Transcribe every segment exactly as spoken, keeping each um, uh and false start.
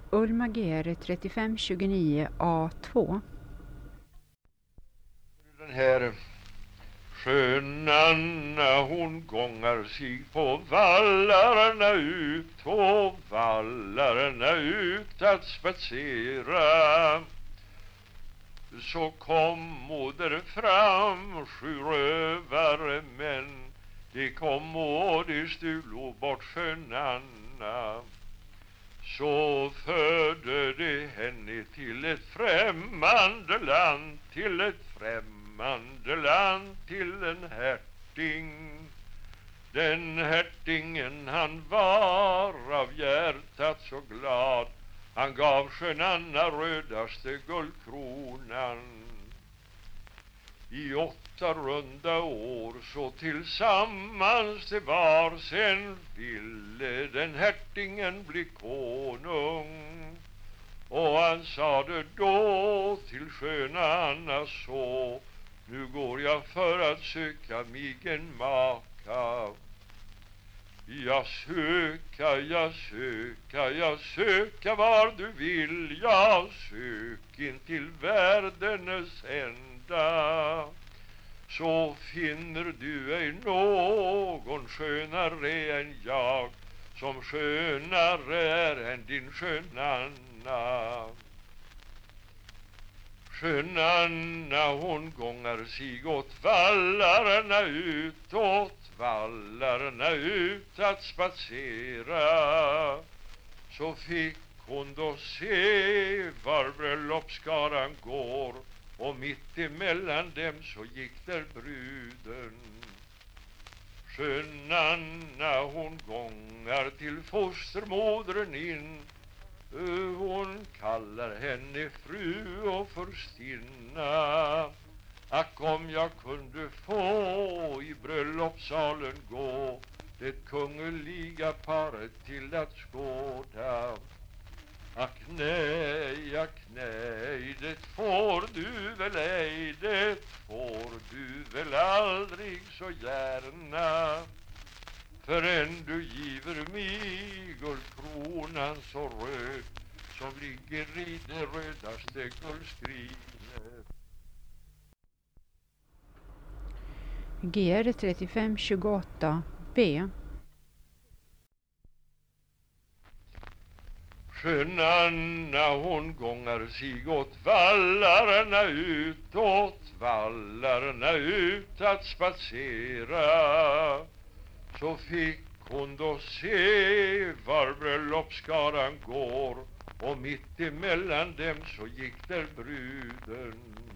Ulma G R trettiofem tjugonio A två. Den här sköna hon gångar sig på vallarna ut, på vallarna ut att spatsera. Så kom moder fram, sju rövare män, de kom och de stulo bort skönanna. Så förde de henne till ett främmande land, till ett främmande land, till en hertig. Den hertingen han var av hjärtat så glad, han gav skönanna rödaste guldkronan. I åtta runda år så tillsammans det var, sen ville den hertingen bli konung. Och han sade då till skönanna så, nu går jag för att söka mig en maka. Jag söka, jag söka, jag söka var du vill, jag sök in till världens ända. Så finner du ej någon skönare än jag, som skönare är än din skönanna. Skönanna hon gångar sig åt vallarna ut, åt vallarna ut att spatsera. Så fick hon då se var bröllopsskaran går, och mitt emellan dem så gick där bruden. Skönanna hon gångar till fostermodern in, hon kallar henne fru och förstinna. Ack om jag kunde få i bröllopssalen gå, det kungeliga paret till att skåda. Ack nej, ack nej, det får du väl ej, det får du väl aldrig så gärna. Förrän du giver mig guldkronan så röd, som ligger i det rödaste guldskrinet. G R trettiofem tjugoåtta B. Skönanna hon gångar sig åt vallarna ut, åt vallarna ut att spatsera. Så fick hon då se var bröllopsskaran går, och mitt emellan dem så gick där bruden.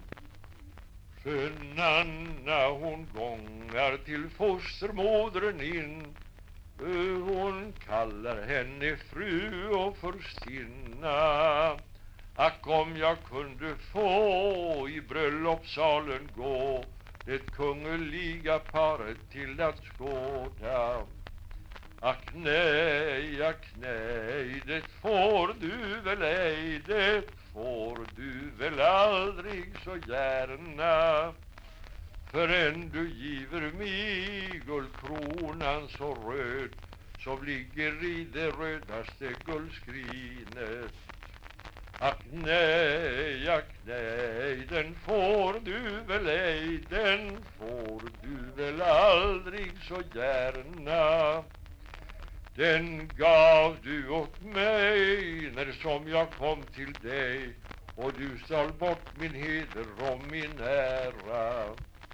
Skönanna hon gångar till fostermodern in, hon kallar henne fru och förstinna. Ack om jag kunde få i bröllopssalen gå, det kungeliga paret till att skåda. Ack nej, ack nej, det får du väl ej, det får du väl aldrig så gärna. Förrän du giver mig guldkronan så röd, som ligger i det rödaste guldskrinet. Ack nej, ack nej, den får du väl ej, den får du väl aldrig så gärna. Den gav du åt mig när som jag kom till dig, och du stal bort min heder och min ära.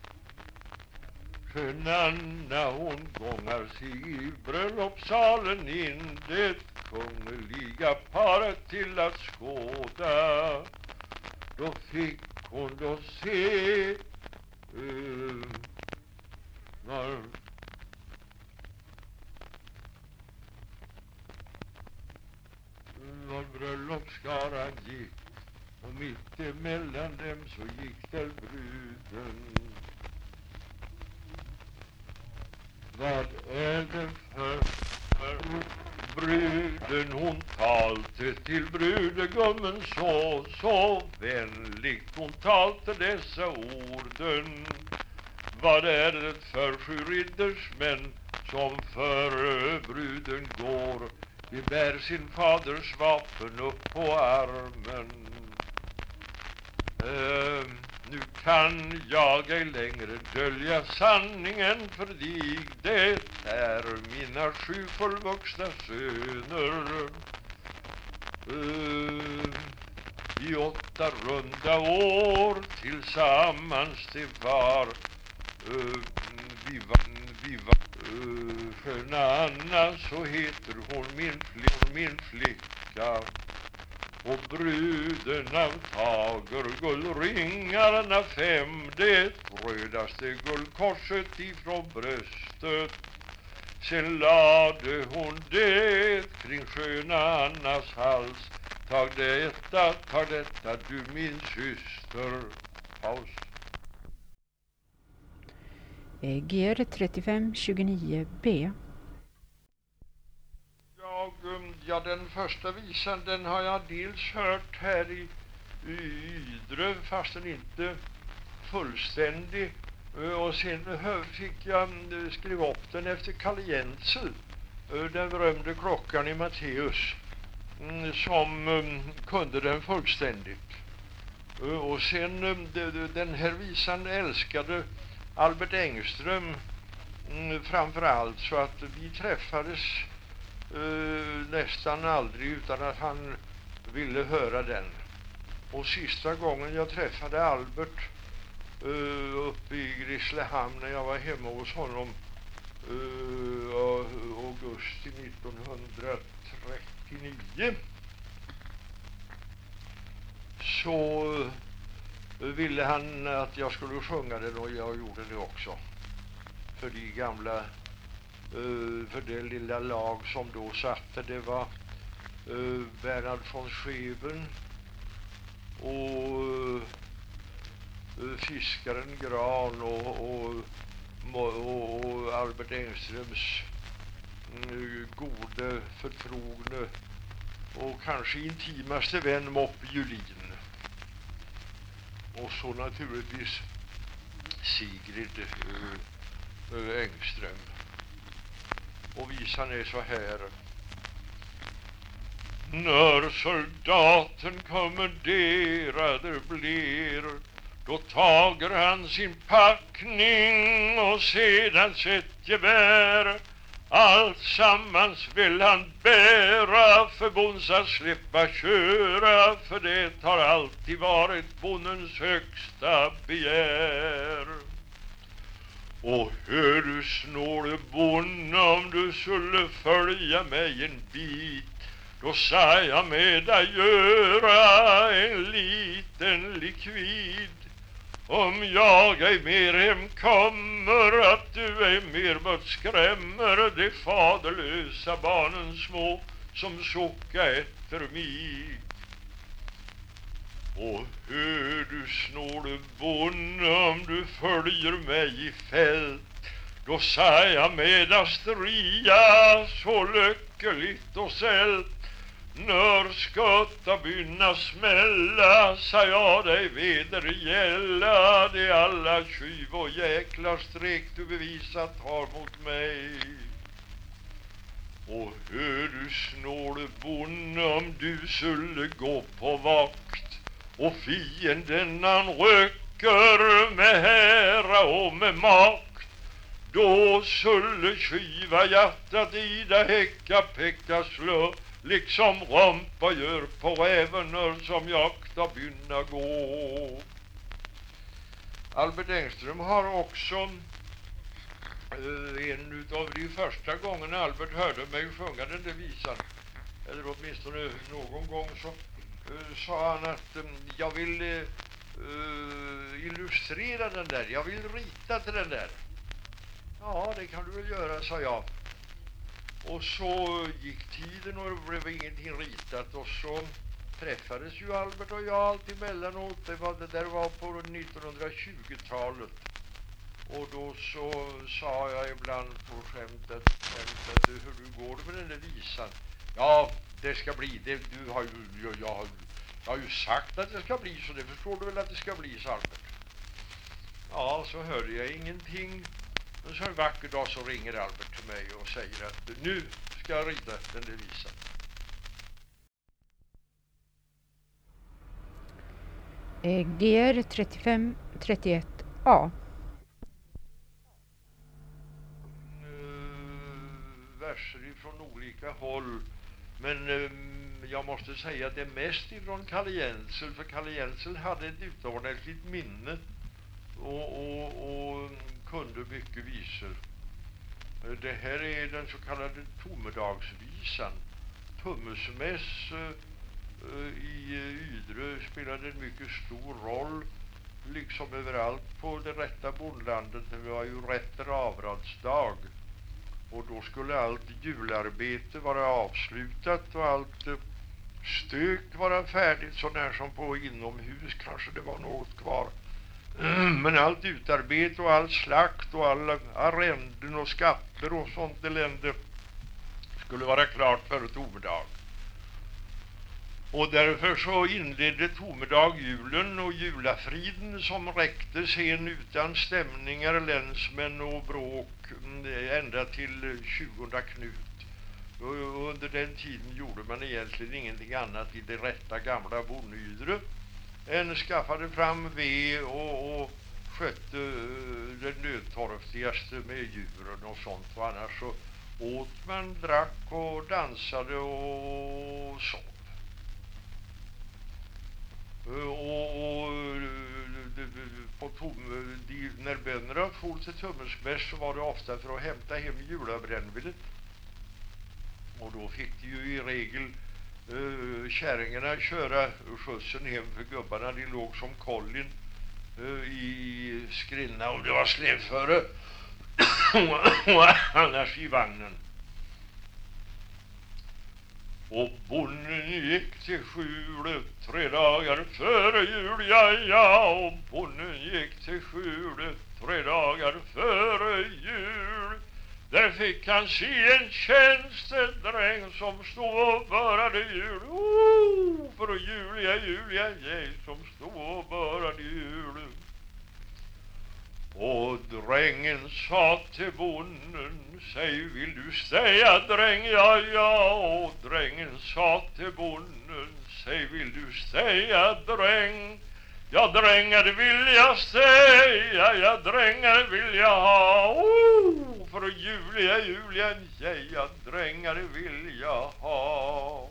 Skönanna hon gångar sig i bröllopssalen in, det kungeliga paret till att skåda. Då fick hon då se uh, var, var bröllopsskaran gick, och mitt emellan dem så gick där bruden. Vad är det för, för bruden hon talte till brudegummen så, så vänligt hon talte dessa orden. Vad är det för sju riddersmän som för bruden går? de bär sin faders vapen upp på armen. Uh, nu kan jag ej längre dölja sanningen för dig. Det är mina sju fullvuxna söner. Uh, I åtta runda år tillsammans det var. Uh, vi var, vi var uh, sköna Anna, så heter hon min, fl- min flicka. Och bruden av tager guldringarna fem, det rödaste guldkorset ifrån bröstet. Sen lade hon det kring sköna Annas hals. Tag detta, tag detta, du min syster. Paus. G R trettiofem tjugonio B. Jag, ja, den första visan, den har jag dels hört här i, i Ydre, fast den inte fullständig. Och sen fick jag skriva upp den efter Kalle Jensel, den berömde klockan i Matteus, som kunde den fullständigt. Och sen den här visan älskade Albert Engström framförallt, så att vi träffades Uh, nästan aldrig utan att han ville höra den. Och sista gången jag träffade Albert uh, uppe i Grisslehamn, när jag var hemma hos honom uh, augusti nittonhundratrettionio, så uh, ville han att jag skulle sjunga den, och jag gjorde det också för de gamla. Uh, för det lilla lag som då satte. Det var uh, Bernhard von Schweben och uh, fiskaren Gran och, och, och, och Albert Engströms uh, gode, förtrogne och kanske intimaste vän Moppe Julin. Och så naturligtvis Sigrid uh, uh, Engström. Och visan är så här. När soldaten kommenderade blir, då tager han sin packning och sedan sitt gevär. Allt sammans vill han bära, för bonsa slippa köra, för det har alltid varit bondens högsta begär. Och hör du snåle bonde, om du skulle följa mig en bit, då sa jag med dig göra en liten likvid. Om jag ej mer hem kommer, att du ej mer mött skrämmer de faderlösa barnen små som sucka efter mig. Och hör du snåle bonde, om du följer mig i fält, då sa jag med Astria så lyckligt och sält. När skotta bynna smälla, sa jag dig vedergälla, det alla tjuv och jäkla streck du bevisat har mot mig. Och hör du snåle bonde, om du skulle gå på vakt, och fienden han röker med hära och med makt, då skulle tjuva hjärtat i det häcka pecka slå, liksom rompa gör på rävener som jakta bynna gå. Albert Engström har också uh, en utav de första gångerna Albert hörde mig sjunga den där visan, eller åtminstone någon gång, så uh, sa han att um, jag vill uh, illustrera den där, jag vill rita till den där. Ja, det kan du väl göra, sa jag. Och så gick tiden och det blev ingenting ritat, och så träffades ju Albert och jag allt emellanåt. Det, var, det där var på nittonhundratjugotalet. Och då så sa jag ibland på skämtet, skämtet hur du går med den där visan. Ja, det ska bli, det, du har ju, jag, jag, har, jag har ju sagt att det ska bli, så det förstår du väl att det ska bli, sa Albert. Ja, så hörde jag ingenting. Och så en vacker dag så ringer Albert till mig och säger att nu ska jag rida den där visan. G R trettiofem trettioett A. Verser ifrån olika håll, men eh, jag måste säga att det är mest ifrån Kalle Jensel, för Kalle Jensel hade ett utomordentligt minne och, och, och kunde mycket visor. Det här är den så kallade Tomedagsvisan. Tummesmäss eh, i Ydre spelade en mycket stor roll, liksom överallt på det rätta bondlandet. Det var ju rätt avradsdag. Och då skulle allt jularbete vara avslutat och allt eh, stök vara färdigt, så när som på inomhus kanske det var något kvar. Men allt utarbete och all slakt och alla arrenden och skatter och sånt elände skulle vara klart före Tomedag. Och därför så inledde Tomedag julen och julafriden, som räckte sen utan stämningar, länsmän och bråk ända till tjugonde Knut. Och under den tiden gjorde man egentligen ingenting annat i det rätta gamla Bonnydre än skaffade fram ved och, och skötte det nödtorftigaste med djuren och sånt. Och annars så åt man, drack och dansade och sov. Och, och på tom, de, när bönderna for till Tummesmäss så var det ofta för att hämta hem julabrännvinet. Och då fick de ju i regel uh, kärringarna köra skjutsen hem, för gubbarna de låg som kollin uh, i skrinna och det var släpföre och annars i vagnen. Och bonden gick till skjulet tre dagar före jul, ja, ja. Och bonden gick till skjulet tre dagar före jul. Där fick han se en tjänstedräng som stod och började jul. Oh, för Julia, Julia, jag som stod och började jul. Och drängen sa till bonden, säg vill du säga dräng, ja, ja. Och drängen sa till bonden, säg vill du säga dräng. Ja, drängar vill jag säga, ja, drängar vill jag ha. Oh, för Julia, Julia, ja, ja, drängar vill jag ha.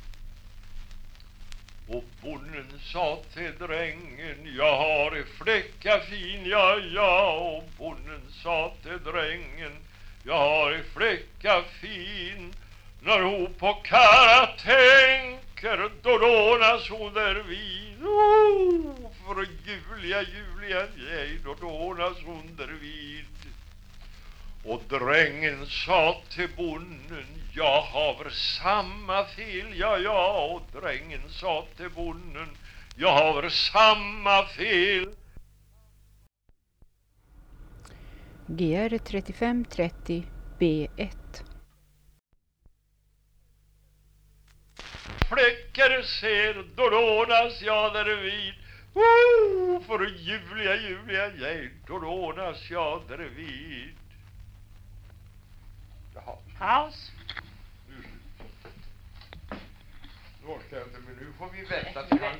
Och bonden sa till drängen, jag har i fläcka fin, ja, ja. Och bonden sa till drängen, jag har i fläcka fin. När hon på kara tänker, då dånas hon där vid. Oh, för Julia, Julia, nej, då dånas hon där vid. Och drängen sa till bonden, jag har samma fel, ja, ja. Och drängen sa till bonden, jag har samma fel. G R trettiofem trettio B ett. Fläckar ser, då dånas jag där vid. Oh, för Julia, Julia, nej, då dånas jag där vid. Jaha. Paus. Nu, nu orkar jag inte, men nu får vi vänta till han...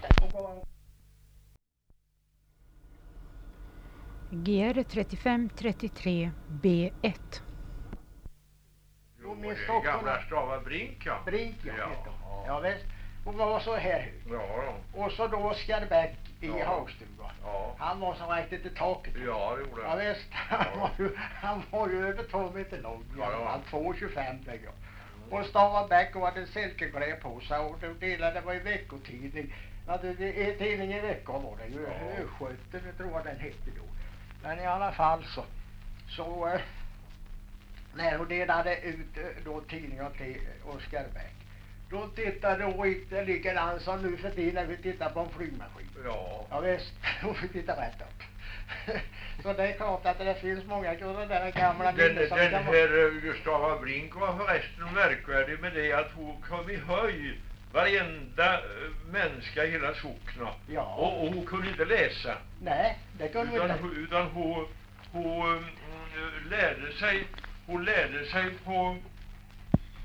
G R trettiofem trettiotre B ett. Jo, min stock gamla Strava Brink, ja. Brink, ja. Ja, ja. Ja, visst. Hon var så här. Ja, och så då Oskar Bäck i ja. Hagstuga. Ja. Han var som räckte till taket. Ja, det gjorde Ja, han. visst. Han, Ja. var ju, han var ju över två meter lång. Ja, ja. Han två tjugofem lägger jag. Och Stava Bäck och hade silkekläder på sig och de delade, det var i veckotidning. Ja, det, det, tidning i veckan var det ju. Ja. Ösköten, jag tror jag den hette då. Men i alla fall så, så eh, när hon delade ut eh, då tidningar till Oskar Bäck. Då tittade hon inte likadant som nu för tiden när vi tittar på en flygmaskin. Ja. Ja visst, hon fick titta rätt upp. Så det är klart att det finns många sådana där gamla Den, minnen som den kan här uh, Gustava Brink var förresten märkvärdig med det att hon kom i höj varenda uh, människa i hela sockna. Ja. Och, och hon kunde inte läsa. Nej, det kunde vi Utan, inte. hon- utan hon, hon uh, lärde sig hon lärde sig på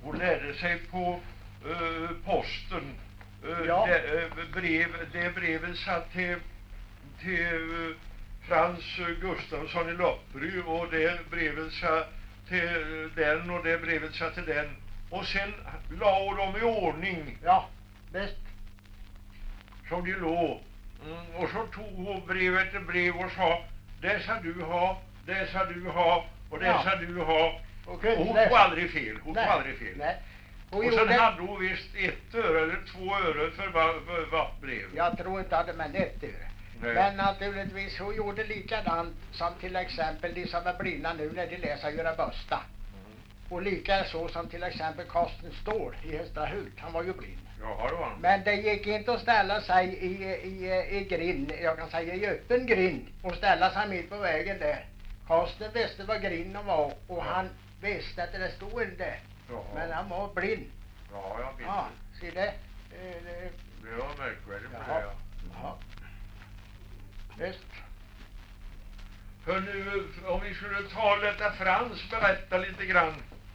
och lärde sig på uh, posten. Uh, Ja. det, uh, brev, det brevet satt till, till uh, Frans Gustafsson i Loppry, och det brevet satt till den, och det brevet satt till den. Och sen la de i ordning. Ja, visst. Som de låg. Mm, och så tog hon brev efter brev och sa: det ska du ha, det ska du ha, och det Ja. ska du ha. Och Och kunde hon läsa. tog aldrig fel. Hon Nej. tog aldrig fel. Nej. Hon Och sen gjorde, hade hon visst ett öre eller två öre för va- för vart brev. jag tror inte hade man ett öre. Nej. Men naturligtvis, hon gjorde likadant som till exempel de som är blinda nu när de läser Göra Bösta. Mm. Och lika så som till exempel Karsten Ståhl i Hästrahult, han var ju blind. Ja, det var han. Men det gick inte att ställa sig i, i, i grind, jag kan säga i öppen grind, och ställa sig mitt på vägen där. Karsten visste vad grinden var, och Ja. han visste att det stod inte där. Ja. Men han var blind. Ja, jag vet. Ja, se det. Eh, det Det var märkvärdigt med Jaha. det. Ja. ja. Visst. Hör nu, om vi skulle ta detta Frans, berätta lite grann.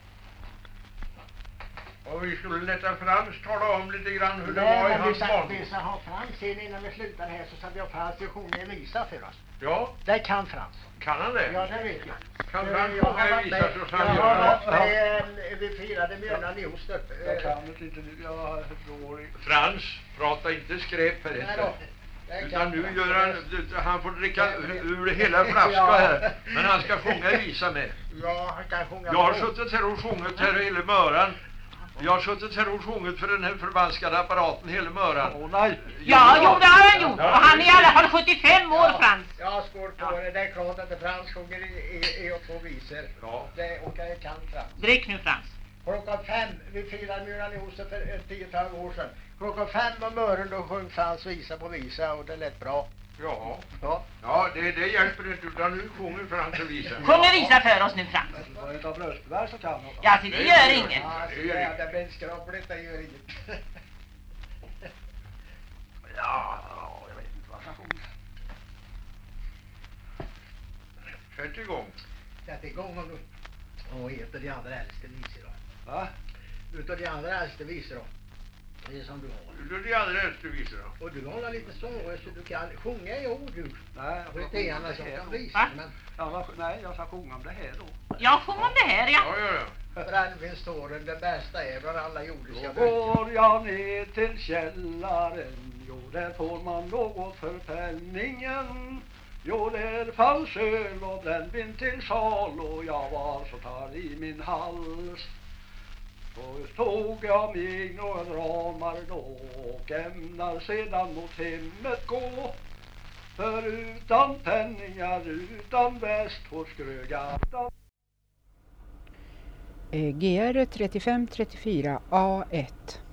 Om vi skulle låta Frans tala om lite grann hur det Nej, var i men vi hans ska, barndom. vi ska ha Frans in innan vi slutar här, så ska vi ha Frans att sjunga en visa för oss. Ja, Det kan Frans. kan han det? Ja, det vet jag. Kan Eh, Frans jag har sjunga en varit visa med- så ska Jag han har göra varit det. med, eh, vi firade mjölnan i ost uppe. Jag eh, kan det inte, jag är för dålig. Frans, prata inte skräp här Nej inte. då. Det Utan kan nu Frans. gör han, han får dricka Nej, ur hela flaska Ja. här. Men han ska sjunga en visa med. Ja, han kan sjunga. Jag har på. suttit här och sjungit här hela möran. Jag har suttit här och sjungit för den här förvanskade apparaten hela möran. Åh nej. Ja, jo, det har han gjort. Och han är i alla fall sjuttiofem år, Frans. Ja, skål på det. Det är klart att Frans sjunger i, i, i och två visor. Ja. Det, och det kan Frans. Drick nu, Frans. Klockan fem, vi firade mjölnan i ost för ett tiotal år sedan. Klockan fem om morgonen då sjöng Frans visa på visa, och det lät bra. Ja, Ja. ja det, det hjälper inte, utan nu sjunger Frans en visa. Sjung en visa för oss nu, Frans. Det var utav bröstbär så kan jag. Ja, så det gör inget. Ja, Det gör det, inget. det blir skrapligt, det gör inget. Ja, jag vet inte vad jag ska sjunga. Sätt igång. Sätt igång om du. Och ett av de andra äldste visor då. Va? Utav de andra äldste visor då. Det är som du har. Du är de allra äldste visorna. Och du har lite sångröst så du kan sjunga i ord du. Nej, jag Det ska är sjunga om annars som det här kan då. visa. Va? Men Ja, nej, jag ska sjunga om det här då. Ja, sjung om det här, ja. Ja, ja, ja. för Alvin står den, det bästa är bland alla jordiska Då går jag ner till källaren. Jo, där får man något för penningen. Jo, där fanns öl och brännvin till sal, och jag var så tar i min hals. Så tog jag mig några ramar då och ämnar sedan mot hemmet gå. För utan penningar, utan väst hos Grögatan. Eh, G R trettiofem trettiofyra A ett.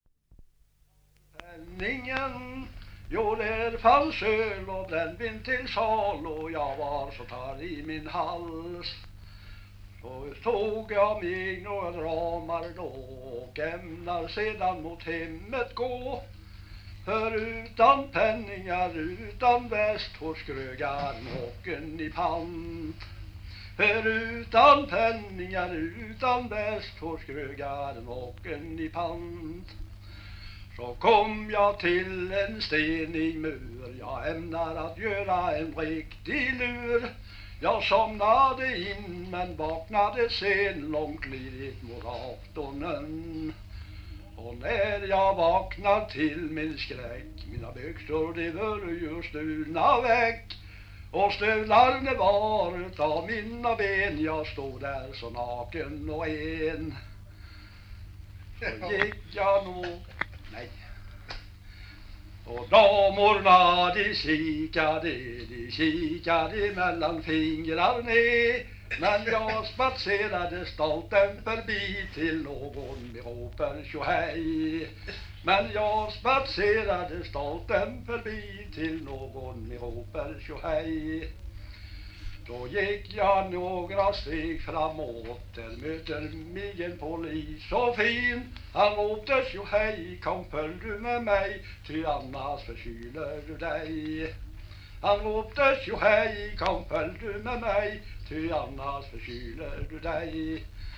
Penningen, jo där fanns öl och brännvin till sal, och jag var så tar i min hals. Så tog jag mig några ramar då och ämnar sedan mot hemmet gå. För utan penningar, utan väst hos Grögan och en i pant. För utan penningar, utan väst hos Grögan och en i pant. Så kom jag till en stenig mur, jag ämnar att göra en riktig lur. Jag somnade in men vaknade sen långt lidigt mot aftonen. Och när jag vaknade till min skräck, mina byxor de var ju stulna väck. Och stövlarna var utav mina ben, jag stod där så naken och en. Så gick jag nog, nej. Och damorna de kikade, de kikade mellan fingrarna. Men jag spatserade stolten förbi till någon med råper tjohej. Men jag spatserade stolten förbi till någon med råper tjohej. Då gick jag några steg framåt, där möter mig en polis så fin. Han ropte tjohej, kom följ du med mig, ty annars förkyler du dig. Han ropte tjohej, kom följ du med mig, ty annars förkyler du dig.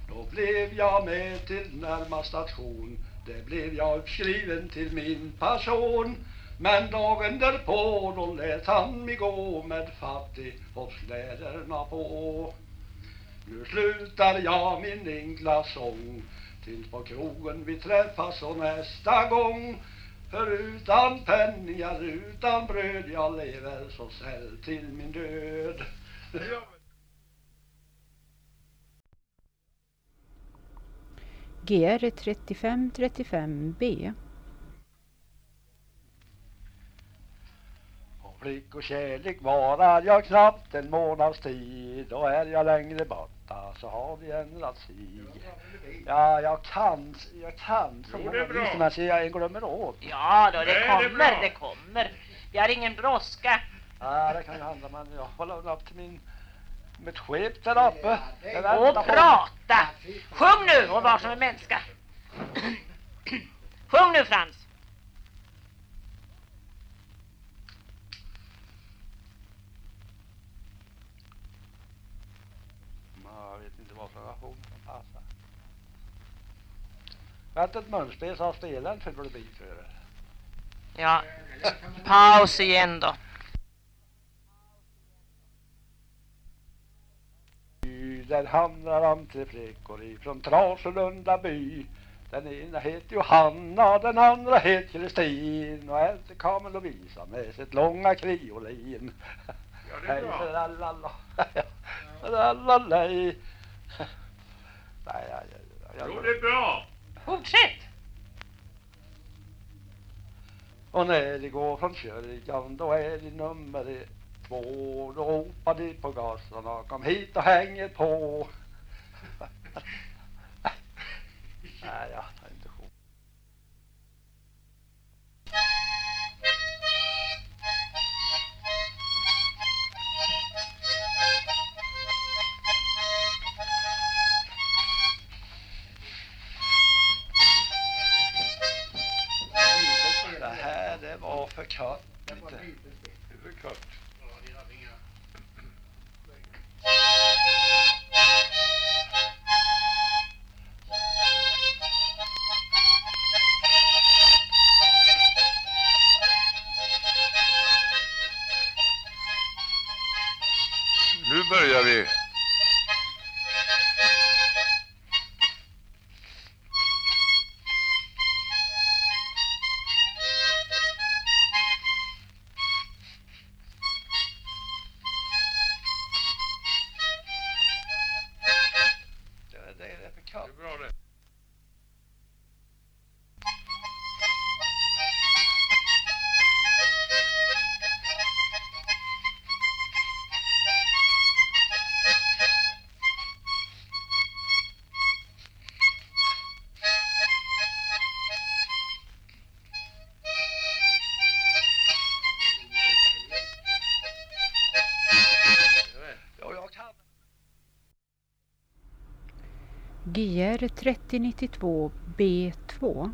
Då blev jag med till närmaste station. Det blev jag uppskriven till min person. Men dagen därpå då lät han mig gå med fattigfolkskläderna på. Nu slutar jag min enkla sång. Tills på krogen vi träffas och nästa gång. För utan penningar, utan bröd jag lever så säll till min död. G R trettiofem trettiofem B. Och flick och kärlek varar jag knappt en månads tid. Då är jag längre borta så har vi ändrat sig. Ja, jag kan, jag kan. Jo, det är bra. Men så jag glömmer åt. Ja då, det Nej, det är kommer, bra. det kommer. Vi har ingen brådska. Ja, det kan ju handla, men jag håller upp till min, mitt skepp där uppe. Den där Och lilla prata. Sjung nu och var som en människa. Sjung nu, Frans. Jag vet inte vad för sjung som passar. Vänta ett munspel så spelar en för det blir för det. Ja, paus igen då. Där handlar om tre flickor ifrån Traselunda by. Den ena heter Johanna, den andra heter Kristin. Och äldre kommer Lovisa med sitt långa kriolin. Ja, det är bra. Lalala. Lalala. Nej, nej, nej. Jo, det är bra. Fortsätt. Och när det går från kyrkan då är det nummer två. Då ropar de på gaserna, kom hit och hänger på. Nej, jag tar inte sjung. Det här, det var för kort. Det är för kort. Nu börjar vi. Det, det är för kort. Det är bra det. Ja, jag kan. G R trettio nittiotvå B två.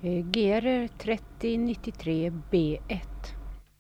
Eh, G R trettio nittiotre B ett.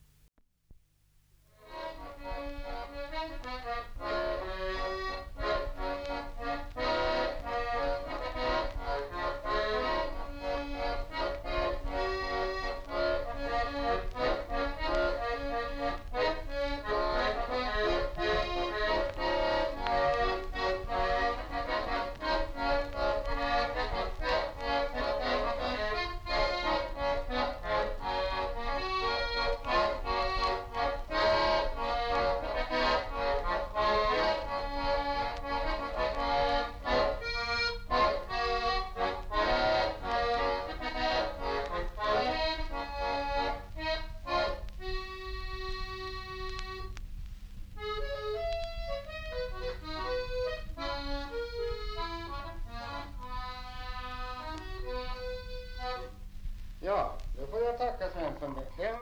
Ja, då får jag tacka Svensson. Det har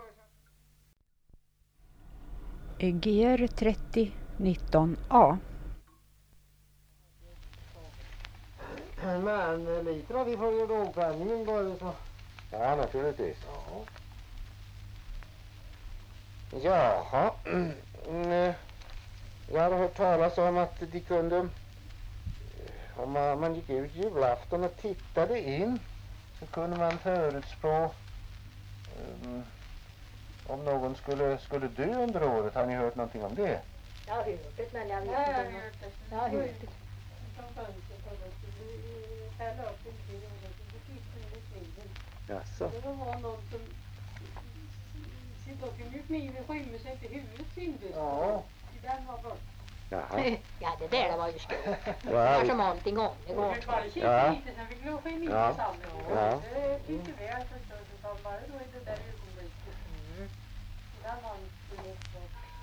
Eh, G R trettio nitton A. Men lite har vi följer dagpenningen bara så. Ja, naturligtvis. Ja. Jaha. Mm, jag har hört talas om att de kunde, om man, man gick ut julafton och tittade in, så kunde man förutspå um, om någon skulle, skulle dö under året. Har ni hört någonting om det? Jag har hört det, men jag vet Ja, jag har inte. hört det. Jag har hört det. Från fönstret och då skulle vi fälla upp en kniv och då skulle vi kissa med kniven. Jaså? Det var någon som då kunde ju kniven skymma sig inte huvudet syntes. Ja. Den var bort. Jaha. Ja, det där det var ju skoj. Det Ja, var vi- som allting om. Det Vi går fick bara skoj. kika Ja. lite, sen fick vi åka in i Ja. samhället. Ja. Det tyckte vi att det stod utan bara då i det där ögonblicket. Mm. Den var inte så.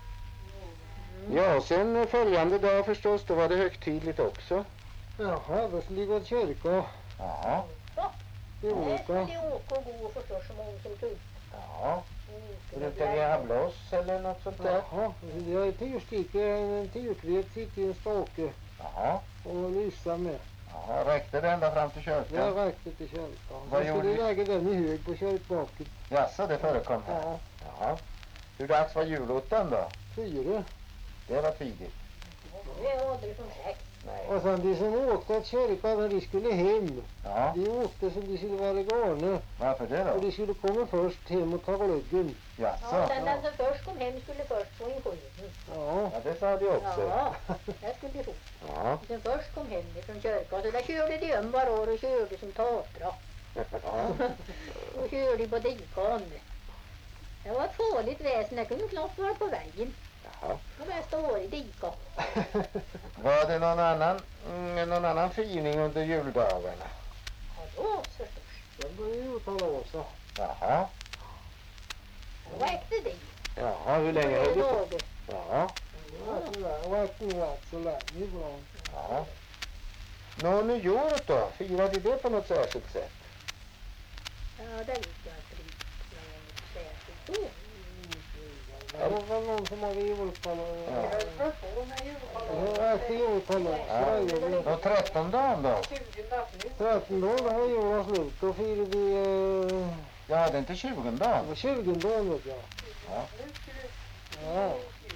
Ja, och sen följande dag förstås, då var det högtidligt också. Jaha, då skulle vi gå till kyrka. Jaha. Det är Det olika. skulle åka och gå förstås som hon som tog. Ja. Brukar ni ha blås eller något sånt där? Jaha, det är tyrstickor, en tyrkvet sitter i en stake Jaha. och lyssar med. Jaha, räckte det ända fram till Det kyrkan? räckte till kyrkan. Vad Så gjorde skulle ni? lägga den i hög på kyrkbaken. Jaså, det förekom här? Ja, Jaha. Hur dags var julottan då? fyra. Det var tidigt. Det är aldrig som sex. Nej. Och sen de som åkte till kyrkan när de skulle hem, Ja, de åkte som de skulle vara galna. varför det Och då? de skulle komma först hem och ta glöggen. Ja, Jaså? sen den som först kom hem skulle först få en skjuten. Ja, Ja, det sa de också. Ja, det skulle de få. Ja. Den först kom hem ifrån kyrkan, så där körde de om var år och körde som tatra. Ja. Och körde på dikan. Det var ett farligt väsen, det kunde knappt vara på vägen. Jaha. Det var bäst att vara i dikan. Var det någon annan, mm, någon annan firning under juldagarna? Ja, då förstås. den började ju tala av sig. Jaha. Då räckte det. Jaha, hur länge höll det på? dagar. Ja. Det var inte rätt så länge ibland. Ja. Nå, nyåret då? Firade de det på något särskilt sätt? Ja, det vet jag inte riktigt. Men särskilt då. Det var väl någon som hade julkalender. Ja. Jag höll på med julkalendern. Det räckte julkalender. Ja. Nå, trettondagen då? tjugonde april. trettondagen har julen slut. Då firade vi eh, Jag hade inte tjugondagen. det var tjugondagen vet jag. Ja.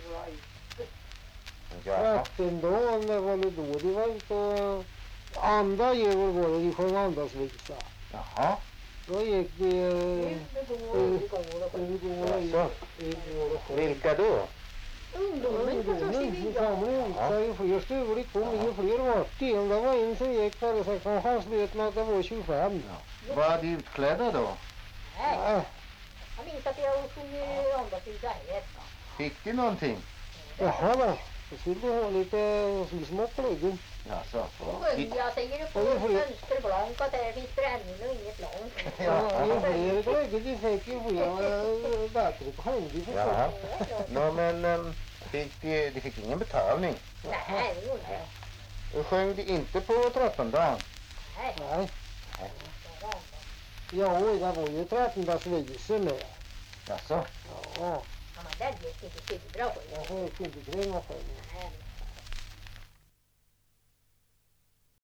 Jaha. trettondagen, det var det då. Det var inte uh, andra jul var det, de sjöng andasvisa. Jaha. Då gick vi uh, Det går och det går och i går Jaså. igår och sjöng. Vilka då? ungdomen förstås i Ungdomen, byn. det var ju fler stugor det kom, ju fler var det. Om det var en som gick där och så kanske han slet med att det var tjugofem. Var de utklädda då? Nej, Ja, jag minns att jag sjöng andasvisa här. Fick de någonting? jaha då. Så skulle vi ha lite små pluggen. Jaså. Då sjöng jag, säger det på fönsterblank att där finns brännvin och inget långt. Ja, ju fler glöggar de fick ju fler bättre sjöng de Jaha. förstås. Nå, men um, fick de, de fick ingen betalning. Nej, det gjorde jag inte. Och sjöng de inte på trettondagen? Nej, Nej, det var andra. ja, det var ju trettondagsvisor med. Jaså. Ja, Ja, men den gick inte till bra. jag fick inte kring och sjöng. Nej,